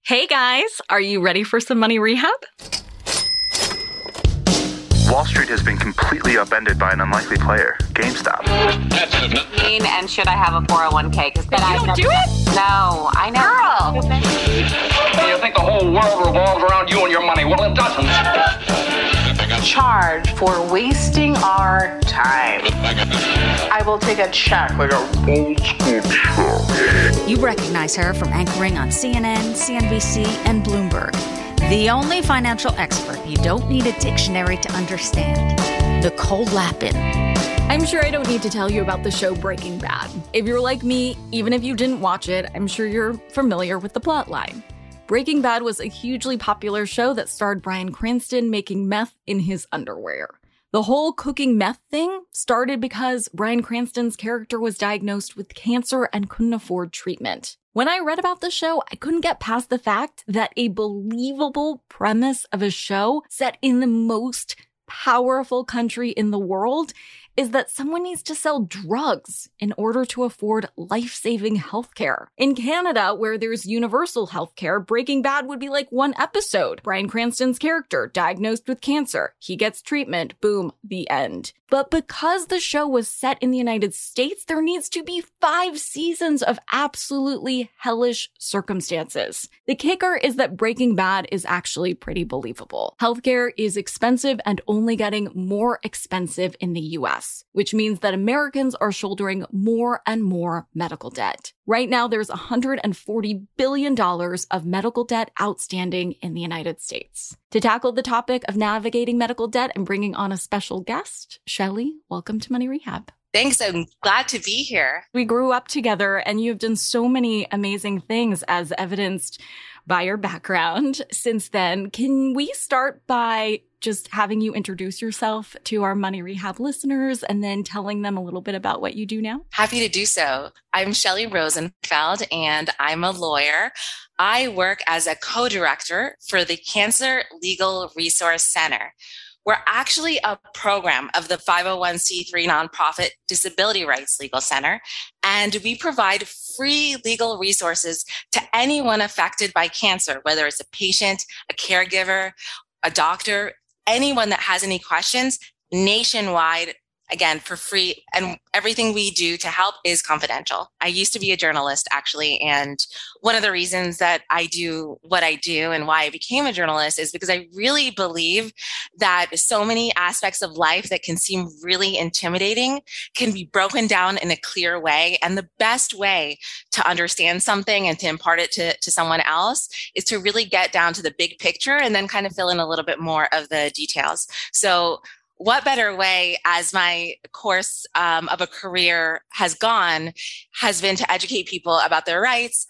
Hey guys, are you ready for some money rehab? Wall Street has been completely upended by an unlikely player, GameStop. And should I have a 401k? Because You don't do it? No, I know. Girl! You think the whole world revolves around you and your money? Well, it doesn't. Charge for wasting our time. I will take a check. Like a old school check. You recognize her from anchoring on CNN, CNBC, and Bloomberg. The only financial expert you don't need a dictionary to understand. Nicole Lapin. I'm sure I don't need to tell you about the show Breaking Bad. If you're like me, even if you didn't watch it, I'm sure you're familiar with the plotline. Breaking Bad was a hugely popular show that starred Bryan Cranston making meth in his underwear. The whole cooking meth thing started because Bryan Cranston's character was diagnosed with cancer and couldn't afford treatment. When I read about the show, I couldn't get past the fact that a believable premise of a show set in the most powerful country in the world is that someone needs to sell drugs in order to afford life-saving healthcare. In Canada, where there's universal healthcare, Breaking Bad would be like one episode. Bryan Cranston's character, diagnosed with cancer. He gets treatment. Boom, the end. But because the show was set in the United States, there needs to be 5 seasons of absolutely hellish circumstances. The kicker is that Breaking Bad is actually pretty believable. Healthcare is expensive and only getting more expensive in the US, which means that Americans are shouldering more and more medical debt. Right now, there's $140 billion of medical debt outstanding in the United States. To tackle the topic of navigating medical debt and bringing on a special guest, Shelley, welcome to Money Rehab. Thanks. I'm glad to be here. We grew up together and you've done so many amazing things as evidenced by your background since then. Can we start by just having you introduce yourself to our Money Rehab listeners and then telling them a little bit about what you do now? Happy to do so. I'm Shelley Rosenfeld and I'm a lawyer. I work as a co-director for the Cancer Legal Resource Center. We're actually a program of the 501c3 nonprofit Disability Rights Legal Center, and we provide free legal resources to anyone affected by cancer, whether it's a patient, a caregiver, a doctor, anyone that has any questions nationwide, again, for free. And everything we do to help is confidential. I used to be a journalist, actually. And one of the reasons that I do what I do and why I became a journalist is because I really believe that so many aspects of life that can seem really intimidating can be broken down in a clear way. And the best way to understand something and to impart it to someone else is to really get down to the big picture and then kind of fill in a little bit more of the details. So what better way, as my course of a career has gone, has been to educate people about their rights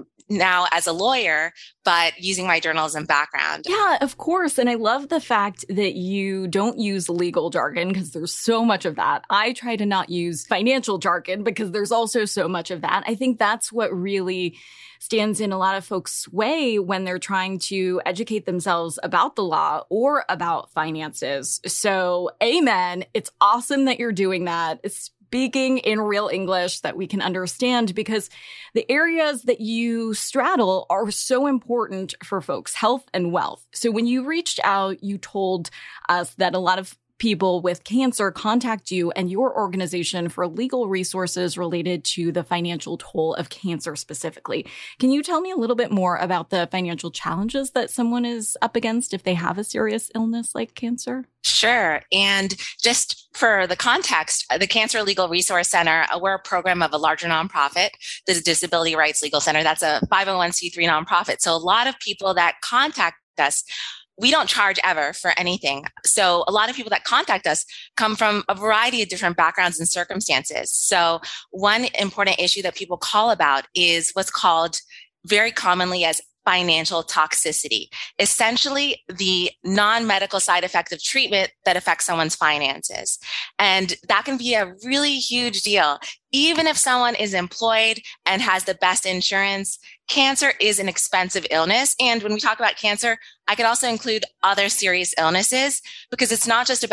now as a lawyer, but using my journalism background. Yeah, of course. And I love the fact that you don't use legal jargon because there's so much of that. I try to not use financial jargon because there's also so much of that. I think that's what really stands in a lot of folks' way when they're trying to educate themselves about the law or about finances. So, amen. It's awesome that you're doing that. Speaking in real English that we can understand, because the areas that you straddle are so important for folks' health and wealth. So when you reached out, you told us that a lot of people with cancer contact you and your organization for legal resources related to the financial toll of cancer specifically. Can you tell me a little bit more about the financial challenges that someone is up against if they have a serious illness like cancer? Sure. And just for the context, the Cancer Legal Resource Center, we're a program of a larger nonprofit, the Disability Rights Legal Center. That's a 501c3 nonprofit. So a lot of people that contact us, we don't charge ever for anything. So a lot of people that contact us come from a variety of different backgrounds and circumstances. So one important issue that people call about is what's called very commonly as financial toxicity, essentially the non-medical side effect of treatment that affects someone's finances. And that can be a really huge deal. Even if someone is employed and has the best insurance, cancer is an expensive illness. And when we talk about cancer, I could also include other serious illnesses because it's not just about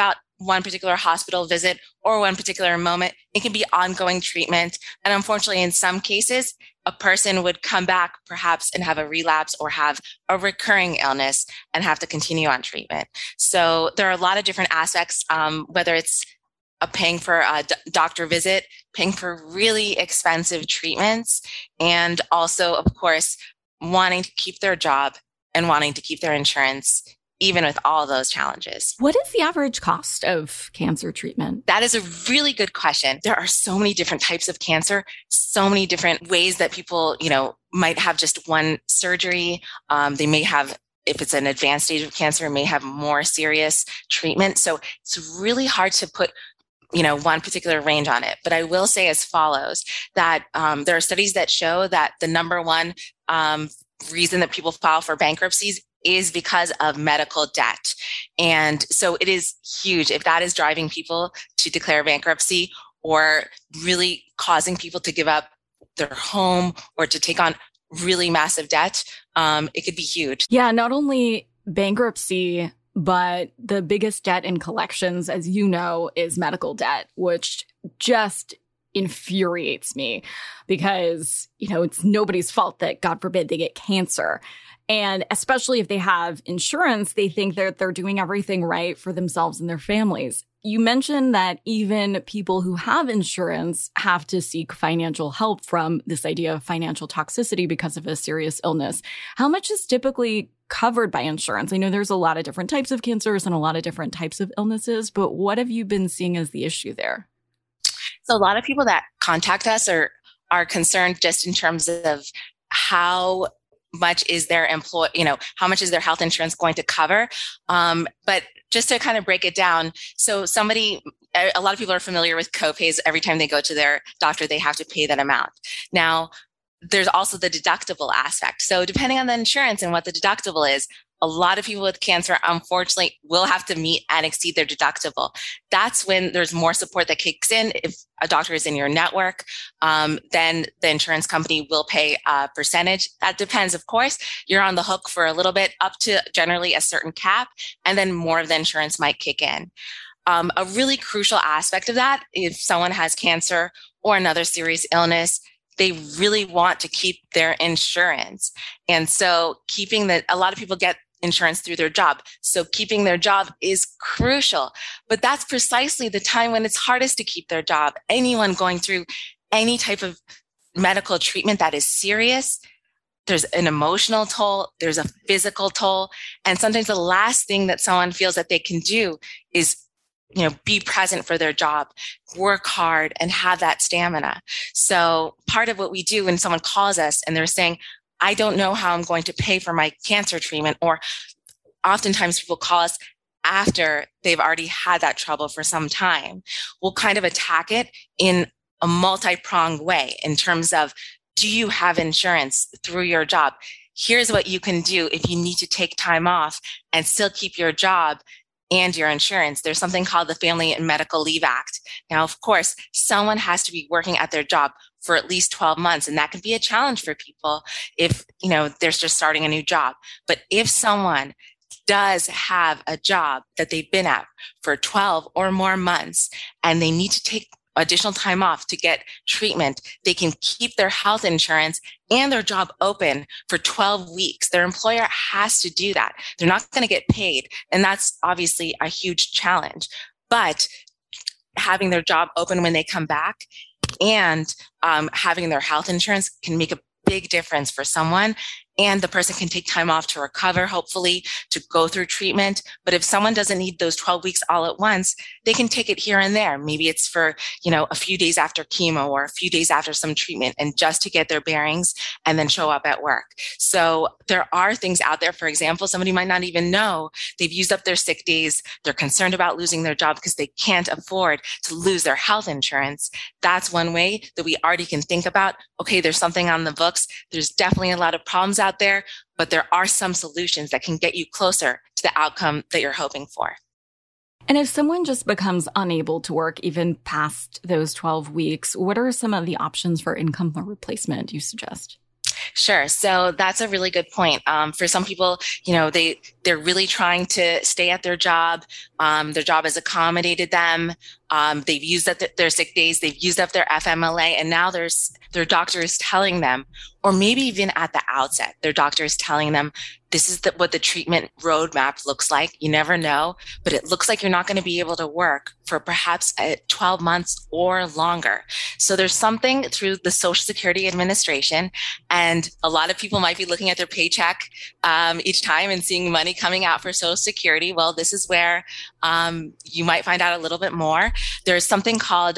one particular hospital visit or one particular moment. It can be ongoing treatment. And unfortunately, in some cases, a person would come back perhaps and have a relapse or have a recurring illness and have to continue on treatment. So there are a lot of different aspects, whether it's paying for a doctor visit, paying for really expensive treatments, and also, of course, wanting to keep their job and wanting to keep their insurance, even with all those challenges. What is the average cost of cancer treatment? That is a really good question. There are so many different types of cancer, so many different ways that people, might have just one surgery. They may have, if it's an advanced stage of cancer, may have more serious treatment. So it's really hard to put one particular range on it. But I will say as follows, that there are studies that show that the number one reason that people file for bankruptcies is because of medical debt. And so it is huge if that is driving people to declare bankruptcy or really causing people to give up their home or to take on really massive debt. It could be huge. Yeah, not only bankruptcy, but the biggest debt in collections, as you know, is medical debt, which just infuriates me because, it's nobody's fault that, God forbid, they get cancer. And especially if they have insurance, they think that they're doing everything right for themselves and their families. You mentioned that even people who have insurance have to seek financial help from this idea of financial toxicity because of a serious illness. How much is typically covered by insurance? I know there's a lot of different types of cancers and a lot of different types of illnesses, but what have you been seeing as the issue there? So a lot of people that contact us are concerned just in terms of how much is their how much is their health insurance going to cover? But just to kind of break it down, so a lot of people are familiar with copays. Every time they go to their doctor, they have to pay that amount. Now, there's also the deductible aspect. So depending on the insurance and what the deductible is, a lot of people with cancer, unfortunately, will have to meet and exceed their deductible. That's when there's more support that kicks in. If a doctor is in your network, then the insurance company will pay a percentage. That depends, of course. You're on the hook for a little bit, up to generally a certain cap, and then more of the insurance might kick in. A really crucial aspect of that, if someone has cancer or another serious illness, they really want to keep their insurance. And so a lot of people get insurance through their job. So keeping their job is crucial, but that's precisely the time when it's hardest to keep their job. Anyone going through any type of medical treatment that is serious, there's an emotional toll, there's a physical toll. And sometimes the last thing that someone feels that they can do is be present for their job, work hard, and have that stamina. So part of what we do when someone calls us and they're saying, I don't know how I'm going to pay for my cancer treatment, or oftentimes people call us after they've already had that trouble for some time, we'll kind of attack it in a multi-pronged way in terms of, do you have insurance through your job? Here's what you can do if you need to take time off and still keep your job and your insurance. There's something called the Family and Medical Leave Act. Now, of course, someone has to be working at their job for at least 12 months. And that can be a challenge for people if, they're just starting a new job. But if someone does have a job that they've been at for 12 or more months and they need to take additional time off to get treatment, they can keep their health insurance and their job open for 12 weeks. Their employer has to do that. They're not going to get paid. And that's obviously a huge challenge. But having their job open when they come back and having their health insurance can make a big difference for someone. And the person can take time off to recover, hopefully, to go through treatment. But if someone doesn't need those 12 weeks all at once, they can take it here and there. Maybe it's for, a few days after chemo or a few days after some treatment, and just to get their bearings and then show up at work. So there are things out there. For example, somebody might not even know they've used up their sick days. They're concerned about losing their job because they can't afford to lose their health insurance. That's one way that we already can think about, okay, there's something on the books. There's definitely a lot of problems out there, but there are some solutions that can get you closer to the outcome that you're hoping for. And if someone just becomes unable to work even past those 12 weeks, what are some of the options for income replacement you suggest? Sure. So that's a really good point. For some people, they're really trying to stay at their job. Their job has accommodated them. They've used up their sick days. They've used up their FMLA, and now their doctor is telling them, or maybe even at the outset, their doctor is telling them, this is what the treatment roadmap looks like. You never know, but it looks like you're not going to be able to work for perhaps 12 months or longer. So there's something through the Social Security Administration, and a lot of people might be looking at their paycheck each time and seeing money coming out for Social Security. Well, this is where you might find out a little bit more. There's something called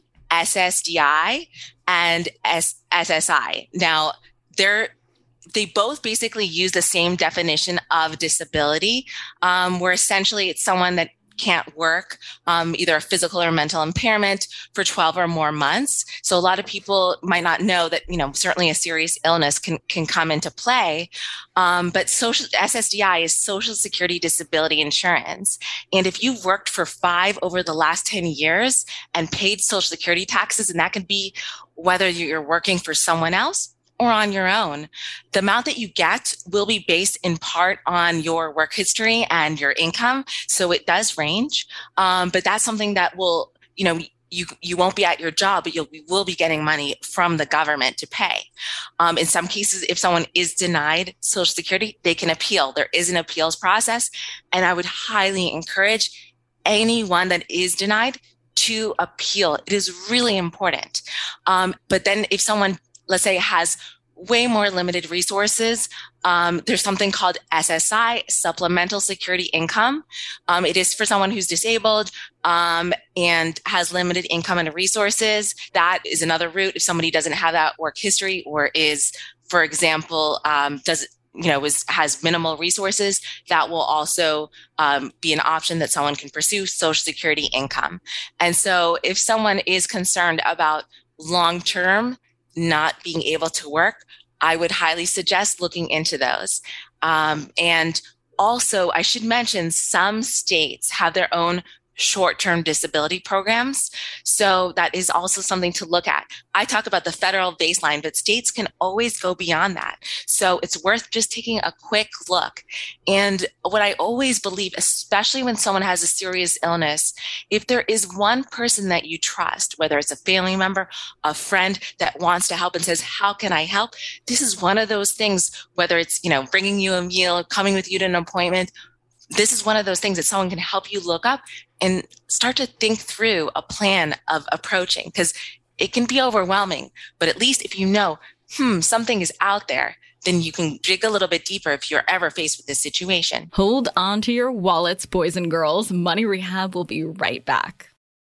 SSDI and SSI. Now, they both basically use the same definition of disability, where essentially it's someone that can't work, either a physical or mental impairment for 12 or more months. So a lot of people might not know that, certainly a serious illness can come into play. But SSDI is Social Security Disability Insurance. And if you've worked for 5 over the last 10 years and paid Social Security taxes, and that could be whether you're working for someone else or on your own, the amount that you get will be based in part on your work history and your income. So it does range. But that's something that will, you won't be at your job, but you will be getting money from the government to pay. In some cases, if someone is denied Social Security, they can appeal. There is an appeals process. And I would highly encourage anyone that is denied to appeal. It is really important. But then if someone, let's say, has way more limited resources, there's something called SSI, Supplemental Security Income. It is for someone who's disabled and has limited income and resources. That is another route. If somebody doesn't have that work history or is, for example, has minimal resources, that will also be an option that someone can pursue, Social Security income. And so if someone is concerned about long-term not being able to work, I would highly suggest looking into those. And also, I should mention, some states have their own short-term disability programs. So that is also something to look at. I talk about the federal baseline, but states can always go beyond that. So it's worth just taking a quick look. And what I always believe, especially when someone has a serious illness, if there is one person that you trust, whether it's a family member, a friend that wants to help and says, how can I help? This is one of those things, whether it's, bringing you a meal, coming with you to an appointment. This is one of those things that someone can help you look up and start to think through a plan of approaching, because it can be overwhelming. But at least if you know, something is out there, then you can dig a little bit deeper if you're ever faced with this situation. Hold on to your wallets, boys and girls. Money Rehab will be right back.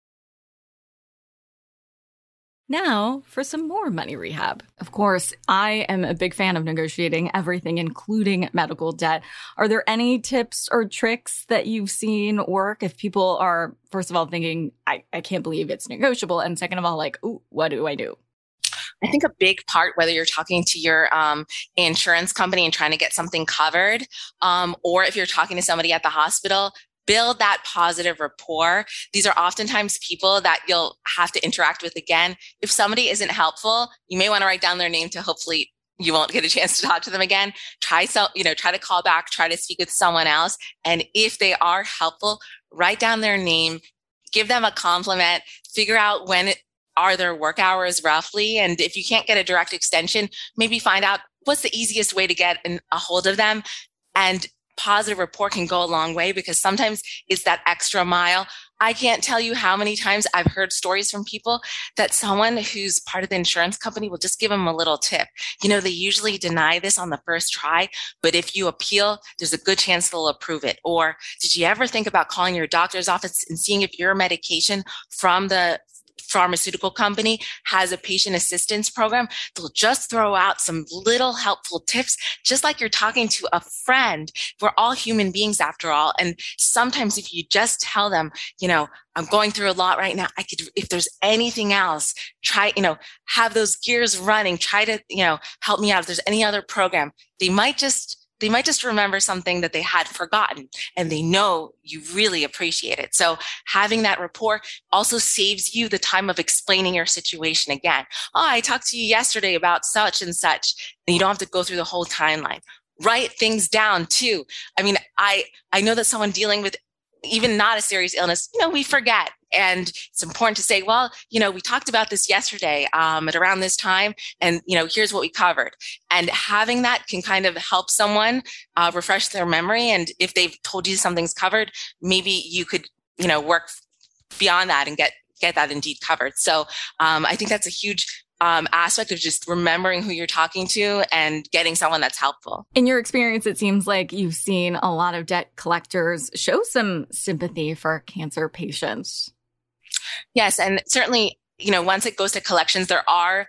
Now for some more Money Rehab. Of course, I am a big fan of negotiating everything, including medical debt. Are there any tips or tricks that you've seen work if people are, first of all, thinking, I can't believe it's negotiable, and second of all, like, ooh, what do I do? I think a big part, whether you're talking to your insurance company and trying to get something covered, or if you're talking to somebody at the hospital, build that positive rapport. These are oftentimes people that you'll have to interact with again. If somebody isn't helpful, you may want to write down their name to hopefully you won't get a chance to talk to them again. Try to call back, try to speak with someone else. And if they are helpful, write down their name, give them a compliment, figure out when are their work hours roughly. And if you can't get a direct extension, maybe find out what's the easiest way to get a hold of them. And positive rapport can go a long way, because sometimes it's that extra mile. I can't tell you how many times I've heard stories from people that someone who's part of the insurance company will just give them a little tip. They usually deny this on the first try, but if you appeal, there's a good chance they'll approve it. Or did you ever think about calling your doctor's office and seeing if your medication from the pharmaceutical company has a patient assistance program? They'll just throw out some little helpful tips, just like you're talking to a friend. We're all human beings after all. And sometimes if you just tell them, I'm going through a lot right now, if there's anything else, try, have those gears running, try to, help me out. If there's any other program, they might just they might just remember something that they had forgotten, and they know you really appreciate it. So having that rapport also saves you the time of explaining your situation again. Oh, I talked to you yesterday about such and such, and you don't have to go through the whole timeline. Write things down too. I mean, I know that someone dealing with even not a serious illness, we forget. And it's important to say, well, we talked about this yesterday at around this time, and, here's what we covered. And having that can kind of help someone refresh their memory. And if they've told you something's covered, maybe you could, work beyond that and get that indeed covered. So I think that's a huge aspect of just remembering who you're talking to and getting someone that's helpful. In your experience, it seems like you've seen a lot of debt collectors show some sympathy for cancer patients. Yes, and certainly, once it goes to collections, there are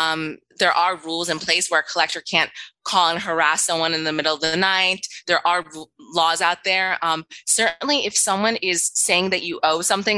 rules in place where a collector can't call and harass someone in the middle of the night. There are laws out there. Certainly, if someone is saying that you owe something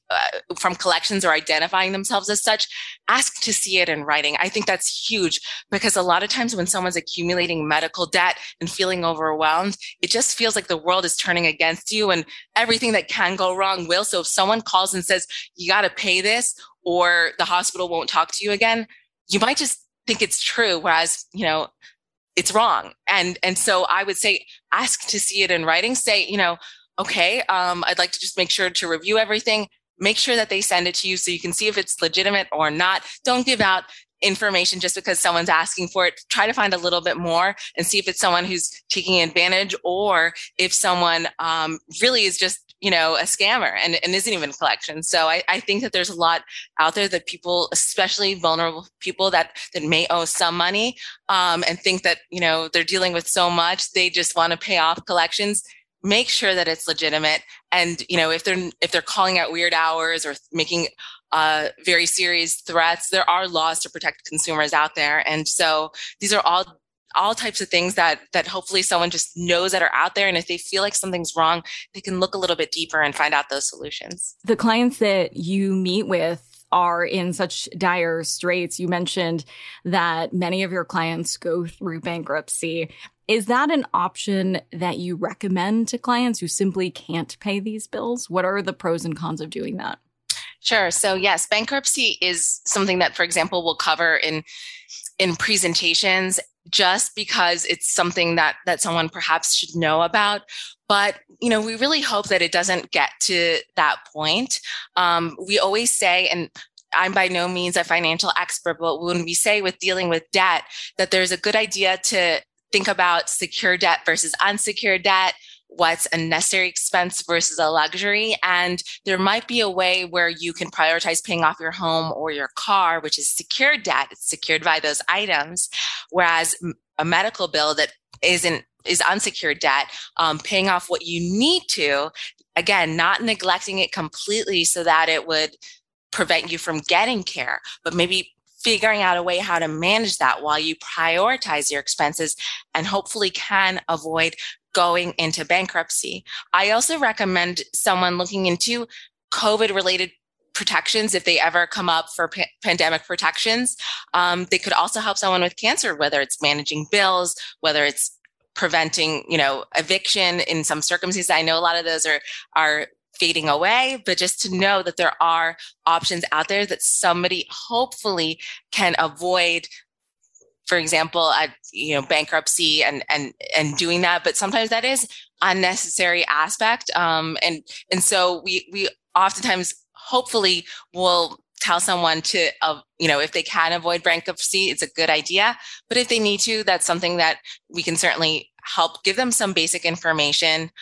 from collections or identifying themselves as such, ask to see it in writing. I think that's huge, because a lot of times when someone's accumulating medical debt and feeling overwhelmed, it just feels like the world is turning against you, and everything that can go wrong will. So if someone calls and says, you got to pay this, or the hospital won't talk to you again, you might just think it's true, whereas, it's wrong. And so I would say, ask to see it in writing. Say, okay, I'd like to just make sure to review everything. Make sure that they send it to you so you can see if it's legitimate or not. Don't give out information just because someone's asking for it. Try to find a little bit more and see if it's someone who's taking advantage, or if someone really is just a scammer and isn't even collection. So I think that there's a lot out there that people, especially vulnerable people that may owe some money and think that, they're dealing with so much, they just want to pay off collections. Make sure that it's legitimate. And, if they're calling out weird hours or making very serious threats, there are laws to protect consumers out there. And so these are all types of things that hopefully someone just knows that are out there. And if they feel like something's wrong, they can look a little bit deeper and find out those solutions. The clients that you meet with are in such dire straits. You mentioned that many of your clients go through bankruptcy. Is that an option that you recommend to clients who simply can't pay these bills? What are the pros and cons of doing that? Sure. So yes, bankruptcy is something that, for example, we'll cover in presentations, just because it's something that someone perhaps should know about. But, we really hope that it doesn't get to that point. We always say, and I'm by no means a financial expert, but when we say with dealing with debt, that there's a good idea to think about secure debt versus unsecured debt, what's a necessary expense versus a luxury. And there might be a way where you can prioritize paying off your home or your car, which is secured debt. It's secured by those items. Whereas a medical bill that is unsecured debt, paying off what you need to, again, not neglecting it completely so that it would prevent you from getting care, but maybe figuring out a way how to manage that while you prioritize your expenses and hopefully can avoid going into bankruptcy. I also recommend someone looking into COVID-related protections if they ever come up for pandemic protections. They could also help someone with cancer, whether it's managing bills, whether it's preventing, eviction in some circumstances. I know a lot of those are fading away, but just to know that there are options out there that somebody hopefully can avoid, for example, bankruptcy and doing that. But sometimes that is unnecessary aspect. And so we oftentimes hopefully will tell someone to, if they can avoid bankruptcy, it's a good idea. But if they need to, that's something that we can certainly help give them some basic information,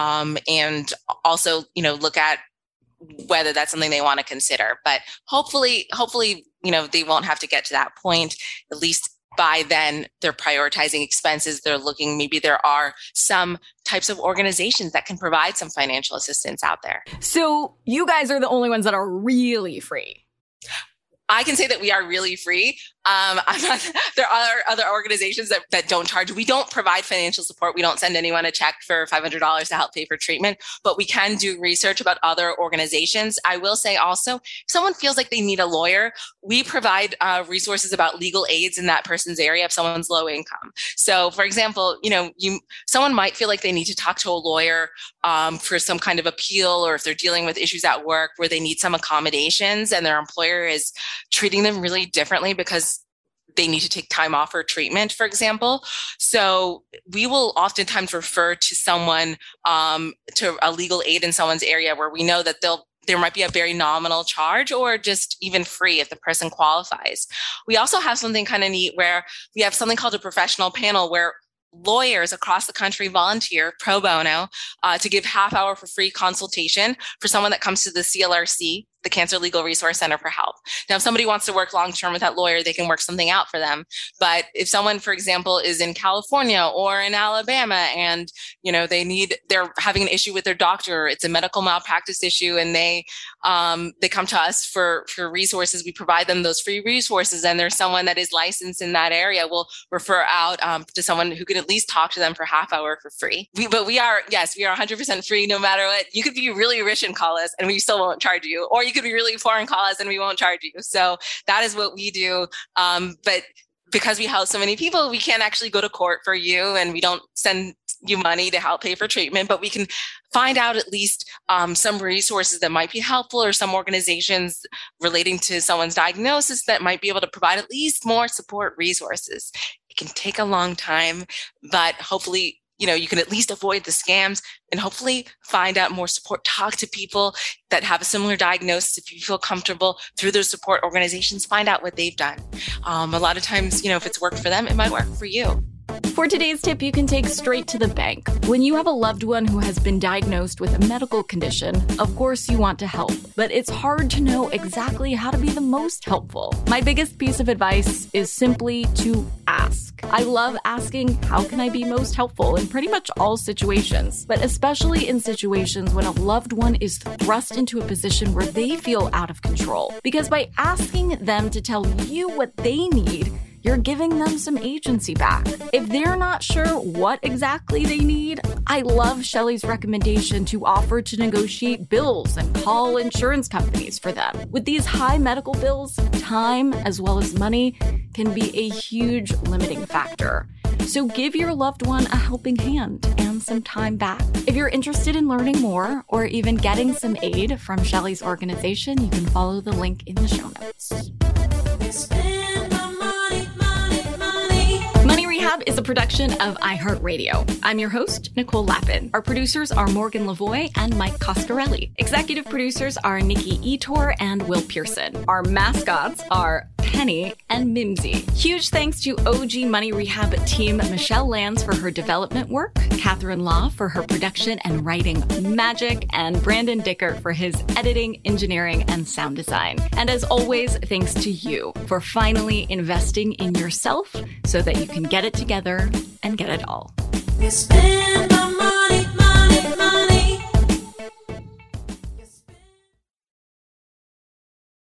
and also, look at whether that's something they want to consider. But hopefully, they won't have to get to that point. At least by then, they're prioritizing expenses. They're looking, maybe there are some types of organizations that can provide some financial assistance out there. So you guys are the only ones that are really free. I can say that we are really free. There are other organizations that don't charge. We don't provide financial support. We don't send anyone a check for $500 to help pay for treatment, but we can do research about other organizations. I will say also, if someone feels like they need a lawyer, we provide resources about legal aids in that person's area if someone's low income. So for example, someone might feel like they need to talk to a lawyer for some kind of appeal, or if they're dealing with issues at work where they need some accommodations and their employer is treating them really differently because they need to take time off for treatment, for example. So we will oftentimes refer to someone to a legal aid in someone's area where we know that there might be a very nominal charge or just even free if the person qualifies. We also have something kind of neat where we have something called a professional panel where lawyers across the country volunteer pro bono to give half hour for free consultation for someone that comes to the CLRC, the Cancer Legal Resource Center, for help. Now, if somebody wants to work long-term with that lawyer, they can work something out for them. But if someone, for example, is in California or in Alabama and, they're having an issue with their doctor, it's a medical malpractice issue, and they come to us for resources, we provide them those free resources. And there's someone that is licensed in that area, we'll refer out to someone who can at least talk to them for half hour for free. We are 100% free no matter what. You could be really rich and call us and we still won't charge you. Or you could be really poor and call us and we won't charge you. So that is what we do. But because we help so many people, we can't actually go to court for you, and we don't send you money to help pay for treatment, but we can find out at least some resources that might be helpful, or some organizations relating to someone's diagnosis that might be able to provide at least more support resources. It can take a long time, but hopefully you can at least avoid the scams and hopefully find out more support. Talk to people that have a similar diagnosis. If you feel comfortable through those support organizations, find out what they've done. A lot of times, if it's worked for them, it might work for you. For today's tip, you can take straight to the bank. When you have a loved one who has been diagnosed with a medical condition, of course you want to help, but it's hard to know exactly how to be the most helpful. My biggest piece of advice is simply to ask. I love asking, how can I be most helpful in pretty much all situations, but especially in situations when a loved one is thrust into a position where they feel out of control. Because by asking them to tell you what they need, you're giving them some agency back. If they're not sure what exactly they need, I love Shelly's recommendation to offer to negotiate bills and call insurance companies for them. With these high medical bills, time as well as money can be a huge limiting factor. So give your loved one a helping hand and some time back. If you're interested in learning more or even getting some aid from Shelly's organization, you can follow the link in the show notes. Money Rehab is a production of iHeartRadio. I'm your host, Nicole Lappin. Our producers are Morgan Lavoie and Mike Coscarelli. Executive producers are Nikki Etor and Will Pearson. Our mascots are Penny and Mimsy. Huge thanks to OG Money Rehab team Michelle Lands for her development work, Catherine Law for her production and writing magic, and Brandon Dicker for his editing, engineering, and sound design. And as always, thanks to you for finally investing in yourself so that you can get it together and get it all.